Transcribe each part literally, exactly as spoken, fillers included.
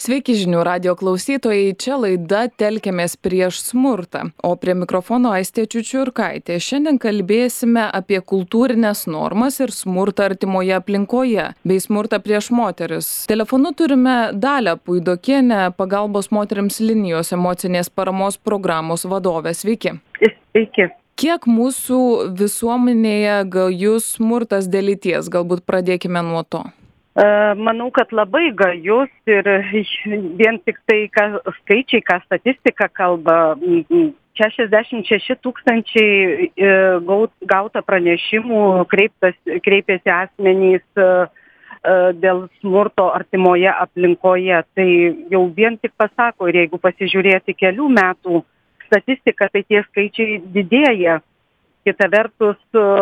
Sveiki žinių radio klausytojai, čia laida Telkiamės prieš smurtą, o prie mikrofono Aistė Čiučiurkaitė. Šiandien kalbėsime apie kultūrinės normas ir smurtą artimoje aplinkoje, bei smurtą prieš moteris. Telefonu turime Dalią Puidokienę, pagalbos moterims linijos emocinės paramos programos vadovę. Sveiki. Sveiki. Kiek mūsų visuomenėje gajus smurtas dėl lyties? Galbūt pradėkime nuo to. Manau, kad labai gajus ir vien tik tai ką, skaičiai, ką statistika kalba, šešiasdešimt šeši tūkstančiai gauta pranešimų, kreiptas, kreipėsi asmenys dėl smurto artimoje aplinkoje. Tai jau vien tik pasako, ir jeigu pasižiūrėti kelių metų statistiką, tai tie skaičiai didėja. Kita vertus,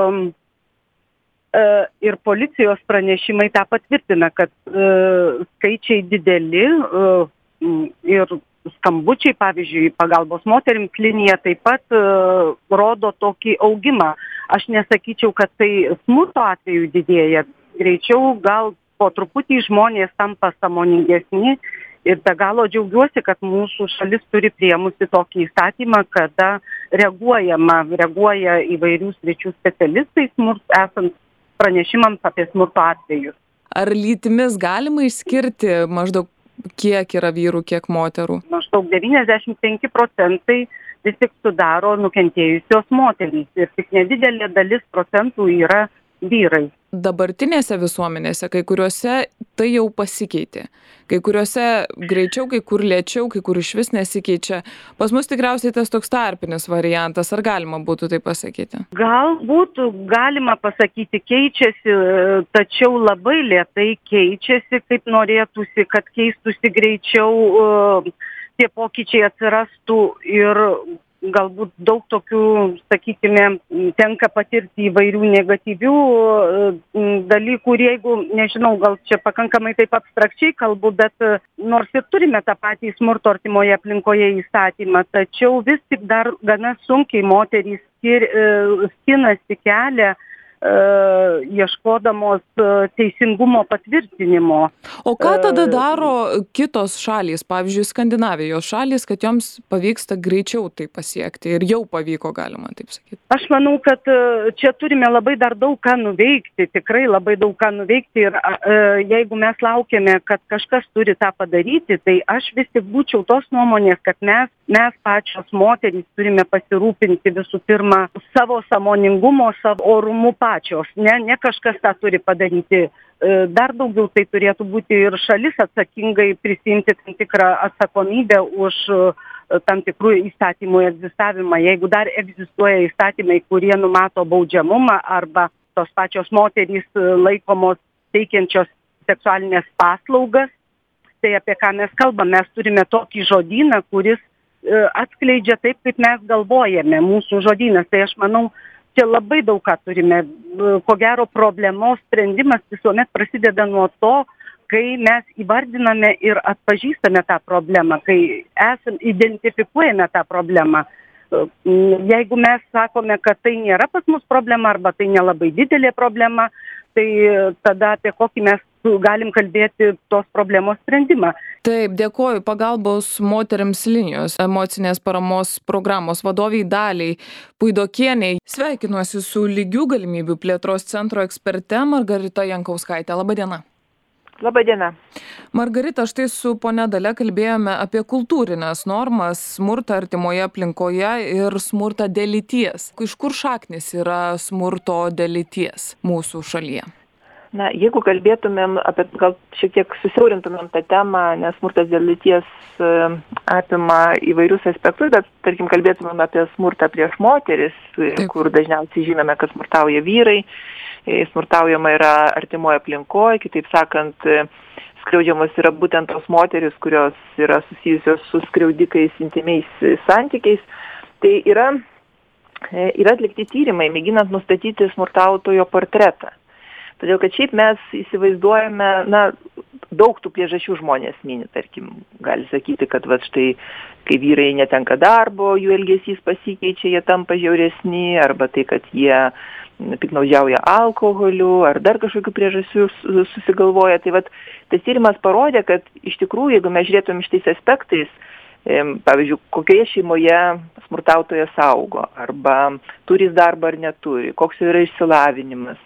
ir policijos pranešimai tą patvirtina, kad uh, skaičiai dideli uh, ir skambučiai, pavyzdžiui, pagalbos moterims linija taip pat uh, rodo tokį augimą. Aš nesakyčiau, kad tai smurto atveju didėja. Greičiau gal po truputį žmonės tampa sąmoningesni ir be galo džiaugiuosi, kad mūsų šalis turi priėmusi tokį įstatymą, kada reaguojama, reaguoja įvairių sričių specialistai smurt esant pranešimams apie smurto atvejus. Ar lytimis galima išskirti maždaug kiek yra vyrų, kiek moterų? Maždaug devyniasdešimt penki procentai vis tik sudaro nukentėjusios moterys ir tik nedidelė dalis procentų yra vyrai. Dabartinėse visuomenėse, kai kuriuose tai jau pasikeitė. Kai kuriuose greičiau, kai kur lėčiau, kai kur iš vis nesikeičia. Pas mus tikriausiai tas toks tarpinis variantas. Ar galima būtų tai pasakyti? Galbūt galima pasakyti keičiasi, tačiau labai lėtai keičiasi, kaip norėtųsi, kad keistųsi greičiau, tie pokyčiai atsirastų ir galbūt daug tokių, sakykime, tenka patirti įvairių negatyvių dalykų ir jeigu, nežinau, gal čia pakankamai taip abstrakčiai kalbu, bet nors ir turime tą patį smurto artimoje aplinkoje įstatymą, tačiau vis tik dar gana sunkiai moterys skinasi kelią, ieškodamos teisingumo patvirtinimo. O ką tada daro kitos šalys, pavyzdžiui, Skandinavijos šalys, kad joms pavyksta greičiau tai pasiekti ir jau pavyko, galima taip sakyti? Aš manau, kad čia turime labai dar daug ką nuveikti, tikrai labai daug ką nuveikti ir jeigu mes laukiame, kad kažkas turi tą padaryti, tai aš vis tik būčiau tos nuomonės, kad mes, mes pačios moterys turime pasirūpinti visų pirma savo sąmoningumo, savo orumu pačios, ne, ne kažkas tą turi padaryti. Dar daugiau tai turėtų būti ir šalis atsakingai prisiimti tam tikrą atsakomybę už tam tikrų įstatymų egzistavimą. Jeigu dar egzistuoja įstatymai, kurie numato baudžiamumą arba tos pačios moterys laikomos teikiančios seksualinės paslaugas, tai apie ką mes kalbame, mes turime tokį žodyną, kuris atskleidžia taip, kaip mes galvojame, mūsų žodynas. Tai aš manau, čia labai daug ką turime. Ko gero problemos sprendimas visuomet prasideda nuo to, kai mes įvardiname ir atpažįstame tą problemą, kai esam, identifikuojame tą problemą. Jeigu mes sakome, kad tai nėra pas mus problema arba tai nelabai didelė problema, tai tada apie kokį mes galim kalbėti tos problemos sprendimą. Taip, dėkoju pagalbos moterims linijos emocinės paramos programos vadoviai Daliai Puidokienei. Sveikinuosi su lygių galimybių plėtros centro eksperte Margarita Jankauskaitė. Labą dieną. Labą dieną. Margarita, štai su ponia Dalia kalbėjome apie kultūrinės normas, smurtą artimoje aplinkoje ir smurtą dėl lyties. Iš kur šaknis yra smurto dėl lyties mūsų šalyje? Na, jeigu kalbėtumėm apie, gal šiek tiek susiaurintumėm tą temą, nes smurtas dėl lyties apima įvairius aspektus, bet, tarkim, kalbėtumėm apie smurtą prieš moteris, Taip. Kur dažniausiai žinome, kad smurtauja vyrai, smurtaujama yra artimoje aplinkoje, kitaip sakant, skriaudžiamos yra būtent tos moteris, kurios yra susijusios su skriaudikais intimiais santykiais. Tai yra, yra atlikti tyrimai, mėginant nustatyti smurtautojo portretą. Todėl, kad šiaip mes įsivaizduojame, na, daug tų priežasčių žmonės mini, tarkim, gali sakyti, kad va štai, kai vyrai netenka darbo, jų elgesys pasikeičia, jie tampa žiauresni, arba tai, kad jie piktnaudžiauja alkoholiu, ar dar kažkokių priežasčių susigalvoja. Tai va, tas tyrimas parodė, kad iš tikrųjų, jeigu mes žiūrėtum šitais aspektais, pavyzdžiui, kokioje šeimoje smurtautojas augo, arba turi darbą ar neturi, koks yra išsilavinimas,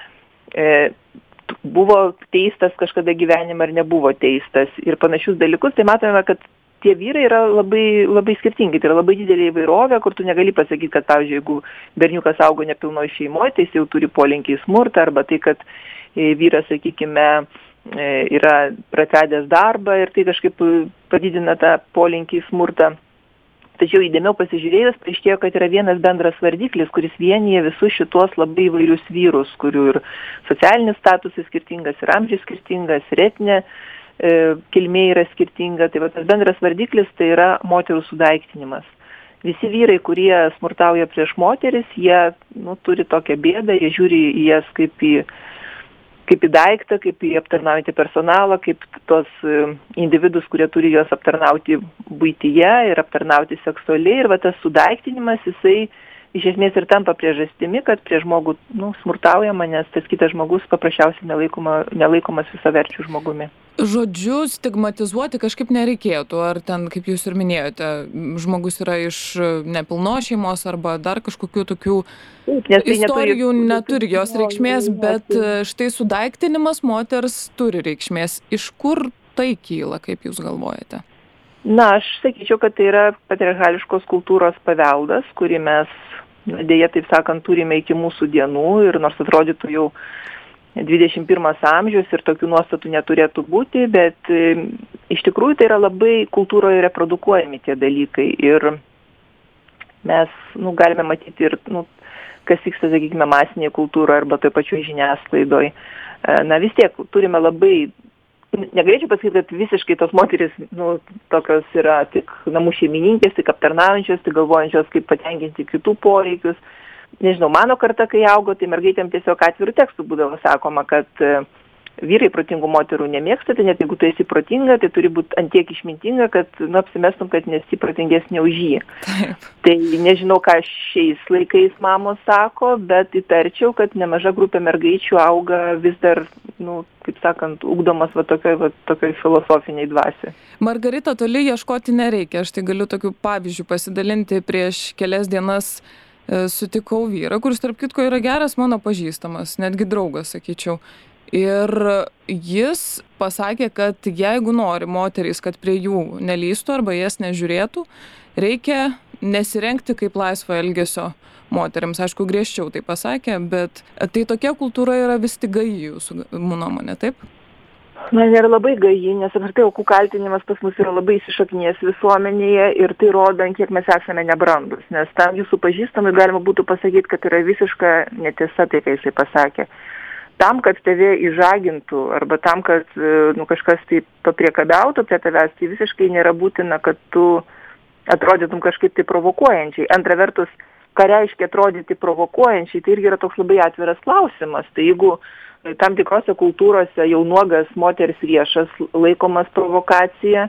buvo teistas kažkada gyvenime ar nebuvo teistas ir panašius dalykus, tai matome, kad tie vyrai yra labai, labai skirtingi, tai yra labai didelė įvairovė, kur tu negali pasakyti, kad, pavyzdžiui, jeigu berniukas augo nepilnoj šeimoje, tai jis jau turi polinkį į smurtą, arba tai, kad vyras, sakykime, yra pratvedęs darbą ir tai kažkaip padidina tą polinkį į smurtą. Tačiau įdėmiau pasižiūrėjus, paaiškėjo, kad yra vienas bendras vardiklis, kuris vienyje visus šitos labai įvairius vyrus, kurių ir socialinis statusas skirtingas, ir amžius skirtingas, ir etinė e, kilmė yra skirtinga. Tai va, tas bendras vardiklis tai yra moterų sudaiktinimas. Visi vyrai, kurie smurtauja prieš moteris, jie nu, turi tokią bėdą, jie žiūri į jas kaip į kaip į daiktą, kaip į aptarnaujantį personalą, kaip tos individus, kurie turi juos aptarnauti buityje ir aptarnauti seksualiai. Ir va tas sudaiktinimas, jisai iš esmės ir tampa priežastimi, kad prie žmogų nu, smurtaujama, nes tas kitas žmogus paprasčiausiai nelaikoma, nelaikomas visaverčių žmogumi. Žodžiu, stigmatizuoti kažkaip nereikėtų, ar ten, kaip jūs ir minėjote, žmogus yra iš nepilnos šeimos arba dar kažkokių tokių Taip, istorijų neturi, neturi jos reikšmės, bet štai sudaiktinimas moters turi reikšmės. Iš kur tai kyla, kaip jūs galvojate? Na, aš sakyčiau, kad tai yra patriarchališkos kultūros paveldas, kurį mes, dėja, taip sakant, turime iki mūsų dienų ir nors atrodytų jau dvidešimt pirmas amžius ir tokių nuostatų neturėtų būti, bet e, iš tikrųjų tai yra labai kultūroje reprodukuojami tie dalykai ir mes nu, galime matyti ir, nu, kas vyksta, sakykime, masinėje kultūroje arba toj pačioj žiniasklaidoj. E, na vis tiek turime labai, negalėčiau pasakyti, kad visiškai tos moteris nu, tokios yra tik namų šeimininkės, tik aptarnaujančios, tik galvojančios, kaip patenkinti kitų poreikius. Nežinau, mano karta, kai augo, tai mergaitėm tiesiog atvirų tekstų būdavo sakoma, kad e, vyrai protingų moterų nemėgsta, tai net jeigu tu esi protinga, tai turi būti antiek išmintinga, kad nu, apsimestum, kad nesi protingesnė už jį. Taip. Tai nežinau, ką šiais laikais mamos sako, bet įtarčiau, kad nemaža grupė mergaičių auga vis dar, nu, kaip sakant, ugdomas va tokioj, va tokioj filosofiniai dvasiai. Margarita, toli ieškoti nereikia. Aš tai galiu tokių pavyzdžių pasidalinti. Prieš kelias dienas sutikau vyrą, kuris tarp kitko yra geras mano pažįstamas, netgi draugas, sakyčiau. Ir jis pasakė, kad jeigu nori moterys, kad prie jų nelįstų arba jas nežiūrėtų, reikia nesirengti kaip laisvo elgesio moteriams. Aišku, griežčiau tai pasakė, bet tai tokia kultūra yra vis tik gaji jūsų nuomonė, taip? Na, nėra labai gaji, nes apskritai aukų kaltinimas pas mus yra labai įsišaknijęs visuomenėje ir tai rodo, kiek mes esame nebrandus. Nes tam jūsų pažįstamui galima būtų pasakyti, kad yra visiška netiesa tai, ką jisai pasakė. Tam, kad tave įžagintų arba tam, kad nu, kažkas tai papriekabautų prie tavęs, tai visiškai nėra būtina, kad tu atrodytum kažkaip tai provokuojančiai. Antra vertus, ką reiškia atrodyti provokuojančiai, tai irgi yra toks labai atviras klausimas. Tai jeigu tam tikrose kultūrose jau nuogas moters riešas laikomas provokacija,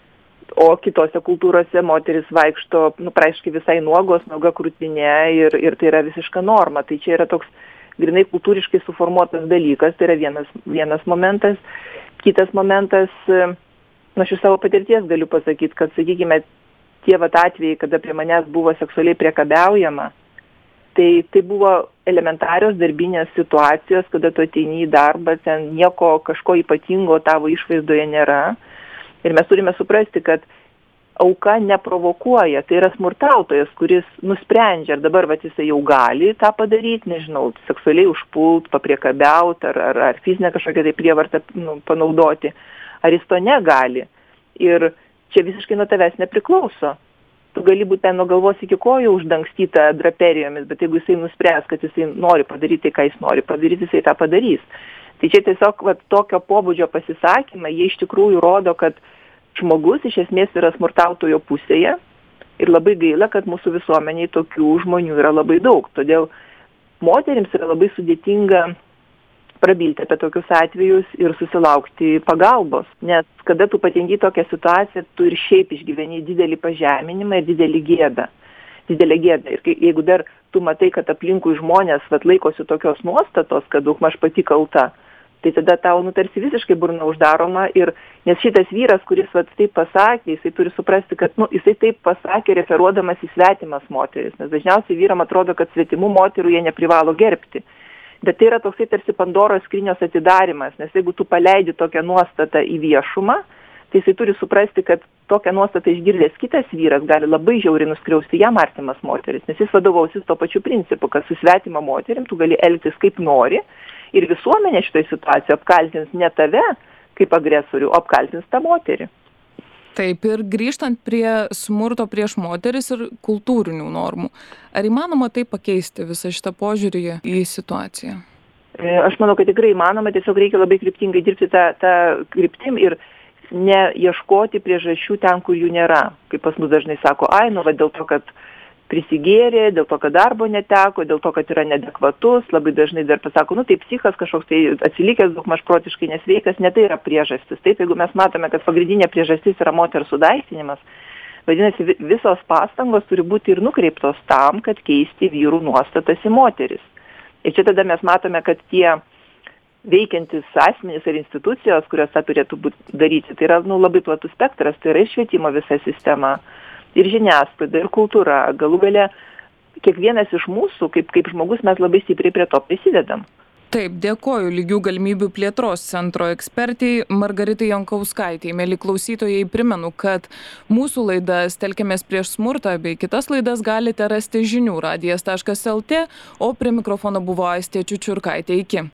o kitose kultūrose moteris vaikšto, nu, praaiškiai visai nuogos, nuoga krūtinė ir, ir tai yra visiška norma. Tai čia yra toks grinai kultūriškai suformuotas dalykas, tai yra vienas, vienas momentas. Kitas momentas, na, aš iš savo patirties galiu pasakyti, kad, sakykime, tie vat atvejai, kada prie manęs buvo seksualiai priekabiaujama, Tai, tai buvo elementarios darbinės situacijos, kada tu ateini į darbą, ten nieko kažko ypatingo tavo išvaizdoje nėra. Ir mes turime suprasti, kad auka neprovokuoja, tai yra smurtautojas, kuris nusprendžia, ar dabar vat, jisai jau gali tą padaryti, nežinau, seksualiai užpult, papriekabiauti, ar, ar, ar fizinę kažkokią tai prievartą nu, panaudoti, ar jis to negali. Ir čia visiškai nuo tavęs nepriklauso. Tu gali būti ten nuo galvos iki kojų uždangstyta draperijomis, bet jeigu jisai nuspręs, kad jisai nori padaryti tai, ką jis nori padaryti, jisai tą padarys. Tai čia tiesiog vat, tokio pobūdžio pasisakymai, jie iš tikrųjų rodo, kad žmogus iš esmės yra smurtautojo pusėje ir labai gaila, kad mūsų visuomeniai tokių žmonių yra labai daug. Todėl moterims yra labai sudėtinga prabilti apie tokius atvejus ir susilaukti pagalbos. Nes kada tu patenki tokią situaciją, tu ir šiaip išgyveni didelį pažeminimą ir didelį gėdą. Didelė gėda. Ir kai, jeigu dar tu matai, kad aplinkui žmonės vat, laikosi tokios nuostatos, kad daugmaž pati kalta, tai tada tau nu, tarsi visiškai burna uždaroma. Ir, nes šitas vyras, kuris vat, taip pasakė, jisai turi suprasti, kad nu, jisai taip pasakė referuodamas į svetimas moteris. Nes dažniausiai vyram atrodo, kad svetimų moterų jie neprivalo gerbti. Bet tai yra toksai tarsi Pandoros skrynios atidarimas, nes jeigu tu paleidi tokią nuostatą į viešumą, tai jisai turi suprasti, kad tokią nuostatą išgirdęs kitas vyras gali labai žiauriai nuskriausti jam artimas moteris, nes jis vadovausis to pačiu principu, kad su svetima moterim tu gali elgtis kaip nori ir visuomenė šitoje situacijoje apkaltins ne tave kaip agresorių, o apkaltins tą moterį. Taip, ir grįžtant prie smurto prieš moteris ir kultūrinių normų, ar įmanoma tai pakeisti visą šitą požiūrį į situaciją? Aš manau, kad tikrai įmanoma, tiesiog reikia labai kryptingai dirbti tą, tą kryptim ir neieškoti priežasčių ten, kur jų nėra. Kaip pas mus dažnai sako, ai, nu, va, dėl to, kad prisigėrė, dėl to, kad darbo neteko, dėl to, kad yra neadekvatus, labai dažnai dar pasako, nu tai psichas kažkoks tai atsilikęs, daugmaž protiškai nesveikas, ne tai yra priežastis. Taip, jeigu mes matome, kad pagrindinė priežastis yra moters sudaiktinimas, vadinasi, visos pastangos turi būti ir nukreiptos tam, kad keisti vyrų nuostatas į moteris. Ir čia tada mes matome, kad tie veikiantis asmenys ir institucijos, kurios tą turėtų būti daryti, tai yra nu, labai platus spektras, tai yra ir švietimo visa sistema, ir žiniasklaida, ir kultūra. Galų gale kiekvienas iš mūsų, kaip, kaip žmogus, mes labai stipriai prie to prisidedam. Taip, dėkoju Lygių galimybių plėtros centro ekspertei Margaritai Jankauskaitei. Mieli klausytojai, primenu, kad mūsų laidas Telkiamės prieš smurtą bei kitas laidas galite rasti žinių radijas taškas el tė, o prie mikrofono buvo Aistė Čiučiurkaitė. Iki.